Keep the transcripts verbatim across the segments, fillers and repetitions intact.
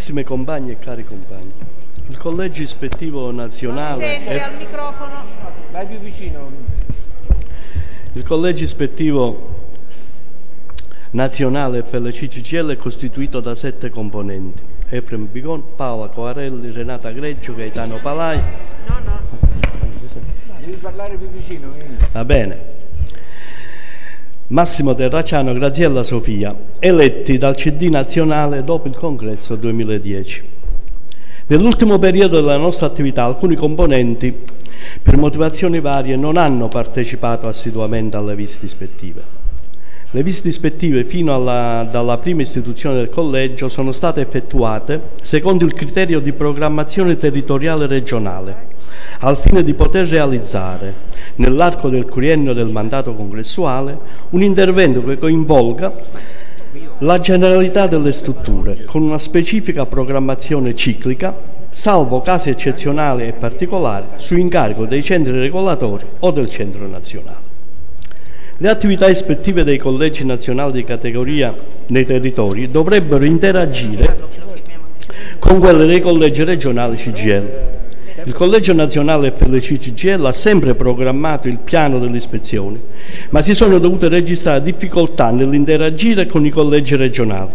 Carissime compagne e cari compagni, il Collegio Ispettivo Nazionale... Non si sente è... al microfono. Vai più vicino. Il Collegio Ispettivo Nazionale per le C C C L è costituito da sette componenti: Efrem Bigon, Paola Coarelli, Renata Greggio, Gaetano Palai. No, no. Devi parlare più vicino. Vieni. Va bene. Massimo Terracciano, Graziella Sofia, eletti dal C D nazionale dopo il congresso duemiladieci. Nell'ultimo periodo della nostra attività alcuni componenti, per motivazioni varie, non hanno partecipato assiduamente alle visite ispettive. Le visite ispettive fino alla, dalla prima istituzione del collegio sono state effettuate secondo il criterio di programmazione territoriale regionale, al fine di poter realizzare, nell'arco del triennio del mandato congressuale, un intervento che coinvolga la generalità delle strutture, con una specifica programmazione ciclica, salvo casi eccezionali e particolari, su incarico dei centri regolatori o del centro nazionale. Le attività ispettive dei collegi nazionali di categoria nei territori dovrebbero interagire con quelle dei collegi regionali C G I L. Il Collegio Nazionale per le C C C L ha sempre programmato il piano delle ispezioni, ma si sono dovute registrare difficoltà nell'interagire con i collegi regionali.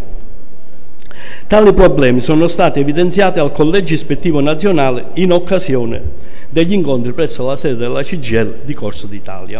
Tali problemi sono stati evidenziati al Collegio Ispettivo Nazionale in occasione degli incontri presso la sede della C G I L di Corso d'Italia.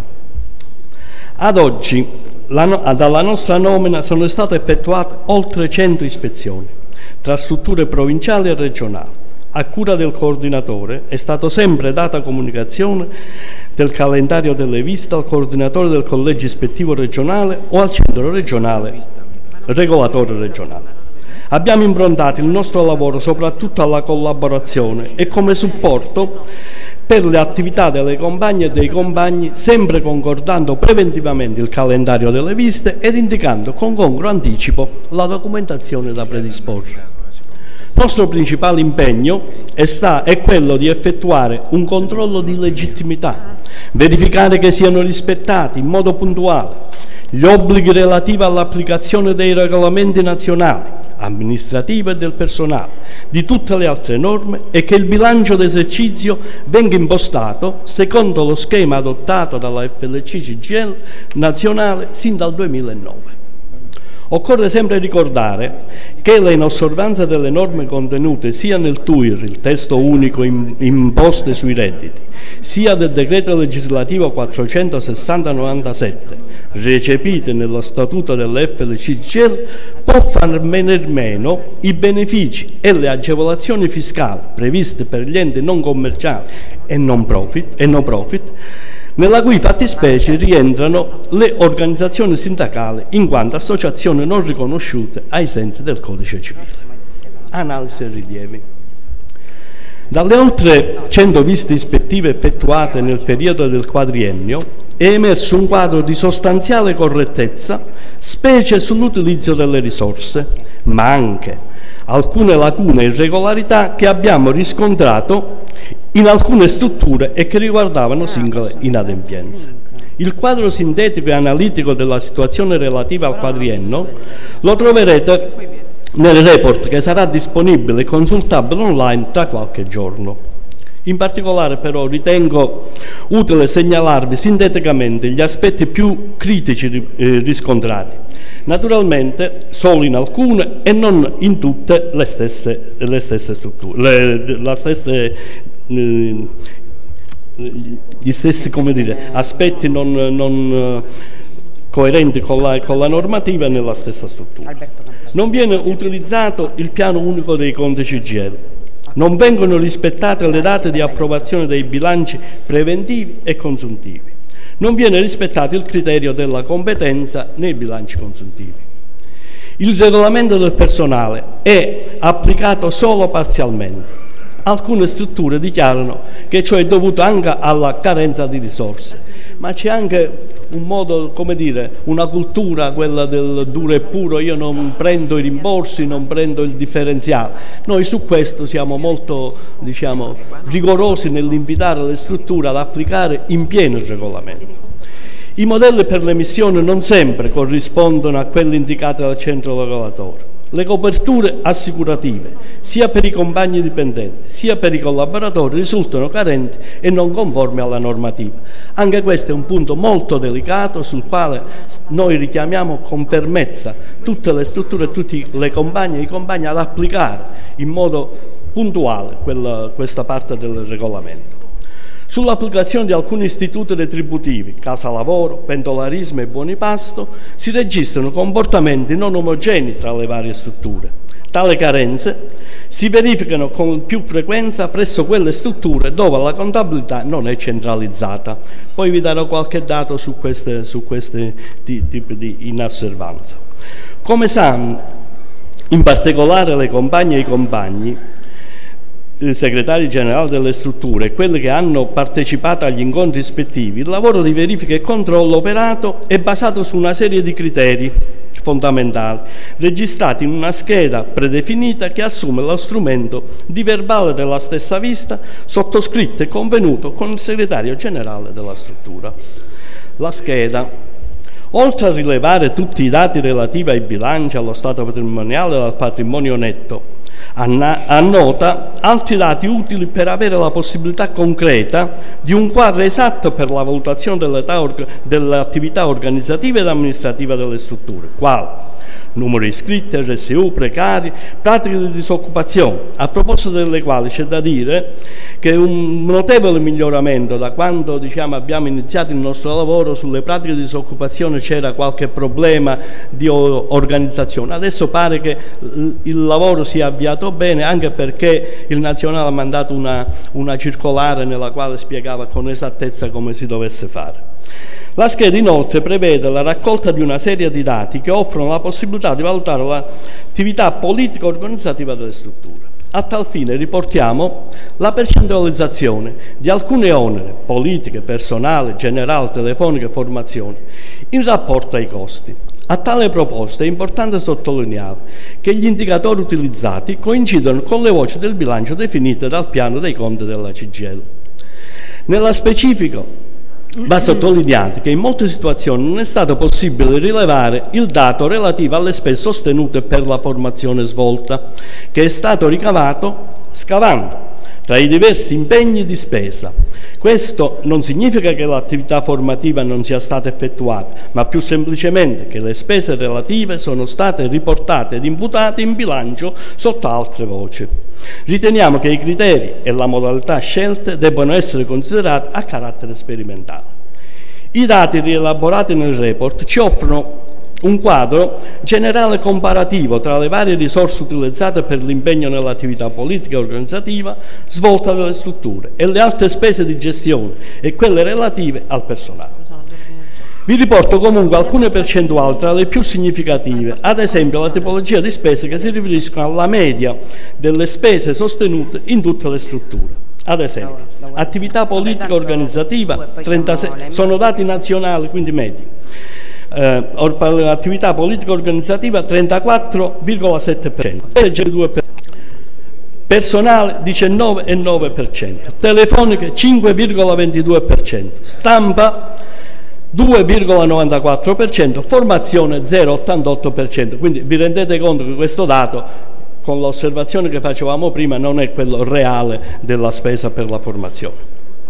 Ad oggi, la no- dalla nostra nomina sono state effettuate oltre cento ispezioni, tra strutture provinciali e regionali. A cura del coordinatore è stata sempre data comunicazione del calendario delle visite al coordinatore del collegio ispettivo regionale o al centro regionale, regolatore regionale. Abbiamo improntato il nostro lavoro soprattutto alla collaborazione e come supporto per le attività delle compagne e dei compagni, sempre concordando preventivamente il calendario delle visite ed indicando con congruo anticipo la documentazione da predisporre. Il nostro principale impegno è, sta, è quello di effettuare un controllo di legittimità, verificare che siano rispettati in modo puntuale gli obblighi relativi all'applicazione dei regolamenti nazionali, amministrativi e del personale, di tutte le altre norme e che il bilancio d'esercizio venga impostato secondo lo schema adottato dalla F L C C G I L nazionale sin dal duemilanove. Occorre sempre ricordare che le inosservanze delle norme contenute sia nel T U I R, il testo unico in, imposte sui redditi, sia del decreto legislativo quattrocentosessanta novantasette, recepite nello statuto dell'F L C G I L, può far venir meno i benefici e le agevolazioni fiscali previste per gli enti non commerciali e non profit, e no profit, nella cui fattispecie rientrano le organizzazioni sindacali in quanto associazioni non riconosciute ai sensi del Codice Civile. Analisi e rilievi. Dalle oltre cento visite ispettive effettuate nel periodo del quadriennio è emerso un quadro di sostanziale correttezza, specie sull'utilizzo delle risorse, ma anche alcune lacune e irregolarità che abbiamo riscontrato in alcune strutture e che riguardavano singole inadempienze. Il quadro sintetico e analitico della situazione relativa al quadriennio lo troverete nel report che sarà disponibile e consultabile online tra qualche giorno. In particolare però ritengo utile segnalarvi sinteticamente gli aspetti più critici eh, riscontrati, naturalmente solo in alcune e non in tutte le stesse, le stesse strutture, le, la stesse, eh, gli stessi come dire, aspetti non, non coerenti con la, con la normativa nella stessa struttura. Non viene utilizzato il piano unico dei conti C G I L. Non vengono rispettate le date di approvazione dei bilanci preventivi e consuntivi. Non viene rispettato il criterio della competenza nei bilanci consuntivi. Il regolamento del personale è applicato solo parzialmente. Alcune strutture dichiarano che ciò è dovuto anche alla carenza di risorse, ma c'è anche un modo, come dire, una cultura, quella del duro e puro, io non prendo i rimborsi, non prendo il differenziale. Noi su questo siamo molto, diciamo, rigorosi nell'invitare le strutture ad applicare in pieno il regolamento. I modelli per l'emissione non sempre corrispondono a quelli indicati dal centro regolatore. le coperture assicurative, sia per i compagni dipendenti, sia per i collaboratori, risultano carenti e non conformi alla normativa. Anche questo è un punto molto delicato sul quale noi richiamiamo con fermezza tutte le strutture e tutte le compagne e i compagni ad applicare in modo puntuale quella, questa parte del regolamento. Sull'applicazione di alcuni istituti retributivi, casa lavoro, pendolarismo e buoni pasto, si registrano comportamenti non omogenei tra le varie strutture. Tali carenze si verificano con più frequenza presso quelle strutture dove la contabilità non è centralizzata. Poi vi darò qualche dato su questi su queste tipi di inosservanza. Come sanno, in particolare le compagne e i compagni, il segretario generale delle strutture e quelli che hanno partecipato agli incontri ispettivi, il lavoro di verifica e controllo operato è basato su una serie di criteri fondamentali, registrati in una scheda predefinita che assume lo strumento di verbale della stessa vista, sottoscritto e convenuto con il segretario generale della struttura. La scheda, oltre a rilevare tutti i dati relativi ai bilanci, allo stato patrimoniale e al patrimonio netto, annota altri dati utili per avere la possibilità concreta di un quadro esatto per la valutazione dell'attività organizzativa ed amministrativa delle strutture, quali numero di iscritti, R S U, precari, pratiche di disoccupazione, a proposito delle quali c'è da dire che un notevole miglioramento da quando diciamo, abbiamo iniziato il nostro lavoro sulle pratiche di disoccupazione c'era qualche problema di organizzazione. Adesso pare che il lavoro sia avviato bene, anche perché il Nazionale ha mandato una, una circolare nella quale spiegava con esattezza come si dovesse fare. La scheda inoltre prevede la raccolta di una serie di dati che offrono la possibilità di valutare l'attività politica organizzativa delle strutture. A tal fine riportiamo la percentualizzazione di alcuni oneri, politiche, personale, generale, telefoniche, formazioni, in rapporto ai costi. A tale proposito è importante sottolineare che gli indicatori utilizzati coincidono con le voci del bilancio definite dal piano dei conti della C G I L. Nella specifico, va sottolineato che in molte situazioni non è stato possibile rilevare il dato relativo alle spese sostenute per la formazione svolta, che è stato ricavato scavando tra i diversi impegni di spesa. Questo non significa che l'attività formativa non sia stata effettuata, ma più semplicemente che le spese relative sono state riportate ed imputate in bilancio sotto altre voci. Riteniamo che i criteri e la modalità scelte debbano essere considerati a carattere sperimentale. I dati rielaborati nel report ci offrono un quadro generale comparativo tra le varie risorse utilizzate per l'impegno nell'attività politica e organizzativa svolta dalle strutture e le altre spese di gestione e quelle relative al personale. Vi riporto comunque alcune percentuali tra le più significative, ad esempio la tipologia di spese che si riferiscono alla media delle spese sostenute in tutte le strutture. Ad esempio, attività politica organizzativa, trentasei, sono dati nazionali, quindi medi. Eh, attività politica organizzativa trentaquattro virgola sette per cento, personale diciannove virgola nove per cento, telefoniche cinque virgola ventidue per cento, stampa due virgola novantaquattro per cento, formazione zero virgola ottantotto per cento. Quindi vi rendete conto che questo dato, con l'osservazione che facevamo prima, non è quello reale della spesa per la formazione.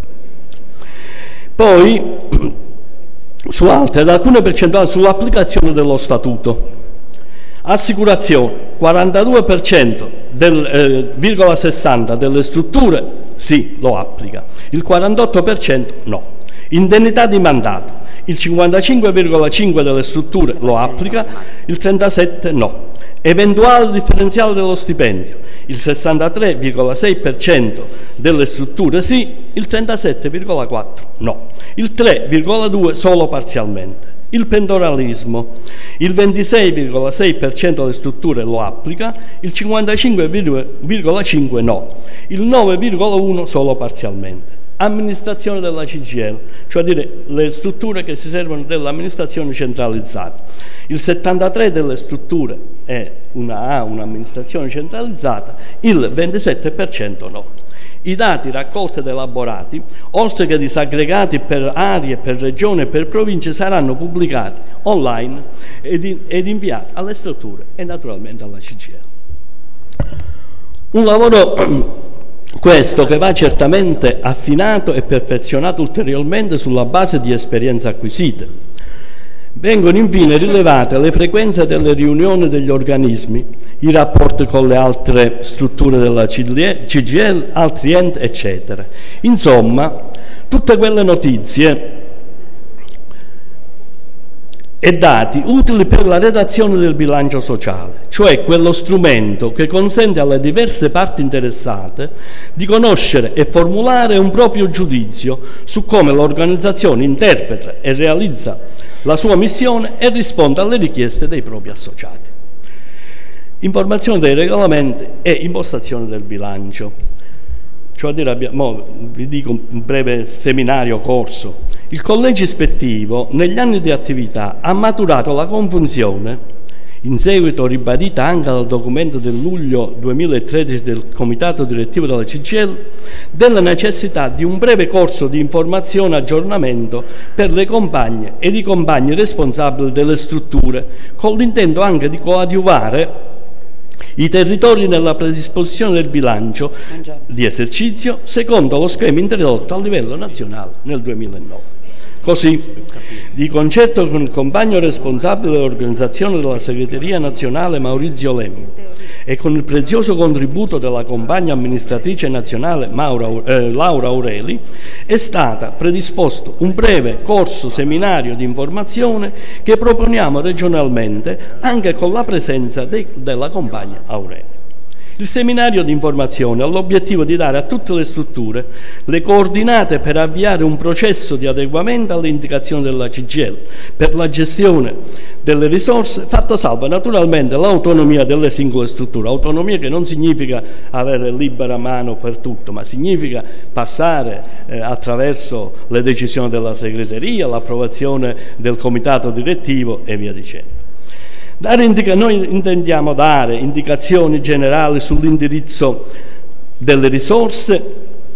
Poi su altre, ad alcune percentuali sull'applicazione dello statuto. Assicurazione, quarantadue per cento del eh, virgola sessanta delle strutture sì, lo applica, il quarantotto per cento no. Indennità di mandato, il cinquantacinque virgola cinque per cento delle strutture lo applica, il trentasette per cento no. Eventuale differenziale dello stipendio, il sessantatré virgola sei per cento delle strutture sì, il trentasette virgola quattro per cento no, il tre virgola due per cento solo parzialmente. Il pendolarismo, il ventisei virgola sei per cento delle strutture lo applica, il cinquantacinque virgola cinque per cento no, il nove virgola uno per cento solo parzialmente. Amministrazione della C G I L, cioè dire le strutture che si servono dell'amministrazione centralizzata. Il settantatré per cento delle strutture è una, ha un'amministrazione centralizzata, il ventisette per cento no. I dati raccolti ed elaborati, oltre che disaggregati per aree, per regioni e per province, saranno pubblicati online ed, in, ed inviati alle strutture e naturalmente alla C G I L. Un lavoro questo che va certamente affinato e perfezionato ulteriormente sulla base di esperienze acquisite. Vengono infine rilevate le frequenze delle riunioni degli organismi, i rapporti con le altre strutture della C G I L, altri enti, eccetera. Insomma, tutte quelle notizie e dati utili per la redazione del bilancio sociale, cioè quello strumento che consente alle diverse parti interessate di conoscere e formulare un proprio giudizio su come l'organizzazione interpreta e realizza la sua missione e risponde alle richieste dei propri associati. Informazione dei regolamenti e impostazione del bilancio. Cioè a dire, abbiamo, vi dico un breve seminario corso. Il collegio ispettivo negli anni di attività ha maturato la confunzione, in seguito ribadita anche dal documento del luglio duemilatredici del Comitato Direttivo della C G I L, della necessità di un breve corso di informazione e aggiornamento per le compagne ed i compagni responsabili delle strutture, con l'intento anche di coadiuvare i territori nella predisposizione del bilancio di esercizio secondo lo schema introdotto a livello nazionale nel duemilanove. Così, di concerto con il compagno responsabile dell'organizzazione della segreteria nazionale Maurizio Lemmi e con il prezioso contributo della compagna amministratrice nazionale Maura, eh, Laura Aureli, è stato predisposto un breve corso seminario di informazione che proponiamo regionalmente anche con la presenza de, della compagna Aureli. Il seminario di informazione ha l'obiettivo di dare a tutte le strutture le coordinate per avviare un processo di adeguamento alle indicazioni della C G I L per la gestione delle risorse, fatta salva naturalmente l'autonomia delle singole strutture. Autonomia che non significa avere libera mano per tutto, ma significa passare eh, attraverso le decisioni della segreteria, l'approvazione del comitato direttivo e via dicendo. Dare indica- noi intendiamo dare indicazioni generali sull'indirizzo delle risorse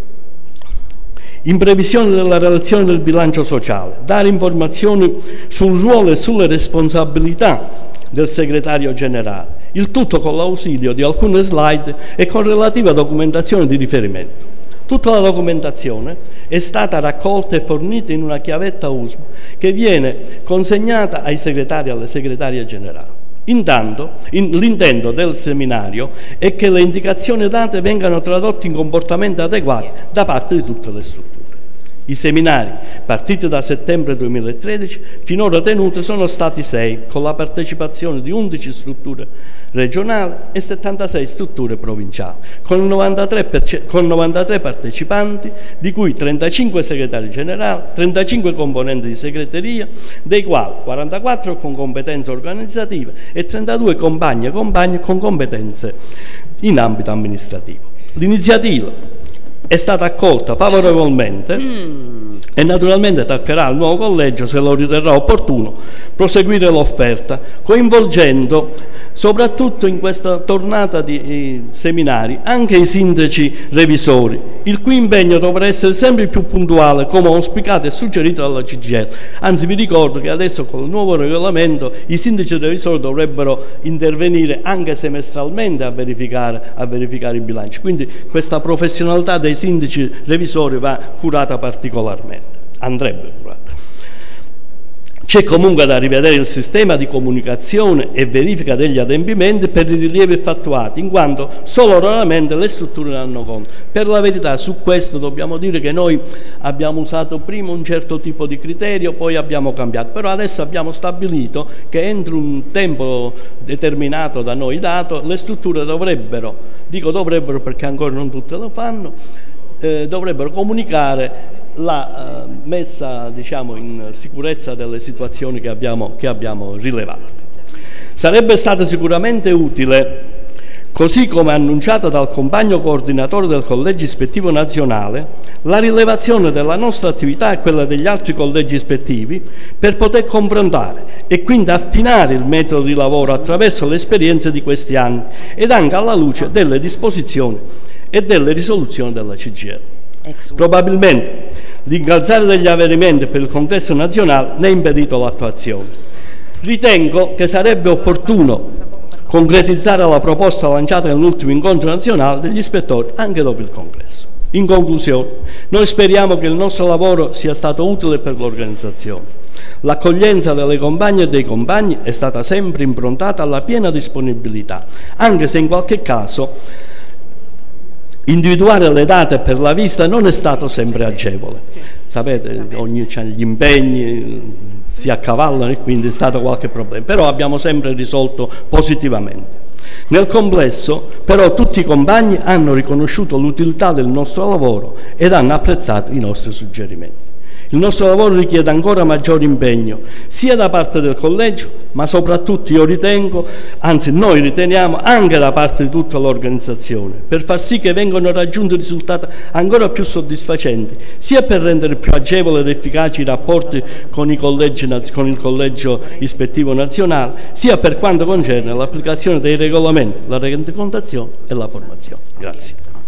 in previsione della relazione del bilancio sociale, dare informazioni sul ruolo e sulle responsabilità del segretario generale, il tutto con l'ausilio di alcune slide e con relativa documentazione di riferimento. Tutta la documentazione è stata raccolta e fornita in una chiavetta U S M che viene consegnata ai segretari e alle segretarie generali. Intanto, in, l'intento del seminario è che le indicazioni date vengano tradotte in comportamenti adeguati da parte di tutte le strutture. I seminari, partiti da settembre duemilatredici, finora tenuti sono stati sei, con la partecipazione di undici strutture regionali e settantasei strutture provinciali, con novantatré, perce- con novantatré partecipanti, di cui trentacinque segretari generali, trentacinque componenti di segreteria, dei quali quarantaquattro con competenze organizzative e trentadue compagni e compagni con competenze in ambito amministrativo. L'iniziativa è stata accolta favorevolmente mm. e naturalmente toccherà al nuovo collegio, se lo riterrà opportuno, proseguire l'offerta, coinvolgendo soprattutto in questa tornata di eh, seminari anche i sindaci revisori, il cui impegno dovrà essere sempre più puntuale, come auspicato e suggerito dalla C G I L. Anzi, vi ricordo che adesso con il nuovo regolamento i sindaci revisori dovrebbero intervenire anche semestralmente a verificare, a verificare i bilanci. Quindi questa professionalità dei sindaci revisori va curata particolarmente, andrebbe curata. C'è comunque da rivedere il sistema di comunicazione e verifica degli adempimenti per i rilievi effettuati, in quanto solo raramente le strutture ne hanno conto. Per la verità, su questo dobbiamo dire che noi abbiamo usato prima un certo tipo di criterio, poi abbiamo cambiato, però adesso abbiamo stabilito che entro un tempo determinato da noi dato, le strutture dovrebbero, dico dovrebbero perché ancora non tutte lo fanno, eh, dovrebbero comunicare la uh, messa, diciamo, in sicurezza delle situazioni che abbiamo, che abbiamo rilevato. Sarebbe stato sicuramente utile, così come annunciato dal compagno coordinatore del collegio ispettivo nazionale, la rilevazione della nostra attività e quella degli altri collegi ispettivi per poter confrontare e quindi affinare il metodo di lavoro attraverso le esperienze di questi anni ed anche alla luce delle disposizioni e delle risoluzioni della C G I L. Probabilmente l'incalzare degli avvenimenti per il Congresso nazionale ne ha impedito l'attuazione. Ritengo che sarebbe opportuno concretizzare la proposta lanciata nell'ultimo incontro nazionale degli ispettori anche dopo il Congresso. In conclusione, noi speriamo che il nostro lavoro sia stato utile per l'organizzazione. L'accoglienza delle compagne e dei compagni è stata sempre improntata alla piena disponibilità, anche se in qualche caso individuare le date per la visita non è stato sempre agevole. Sapete, ognuno ha gli impegni, si accavallano e quindi è stato qualche problema, però abbiamo sempre risolto positivamente. Nel complesso, però, tutti i compagni hanno riconosciuto l'utilità del nostro lavoro ed hanno apprezzato i nostri suggerimenti. Il nostro lavoro richiede ancora maggiore impegno, sia da parte del collegio, ma soprattutto io ritengo, anzi noi riteniamo, anche da parte di tutta l'organizzazione, per far sì che vengano raggiunti risultati ancora più soddisfacenti, sia per rendere più agevoli ed efficaci i rapporti con, i collegi, con il collegio ispettivo nazionale, sia per quanto concerne l'applicazione dei regolamenti, la rendicontazione e la formazione. Grazie.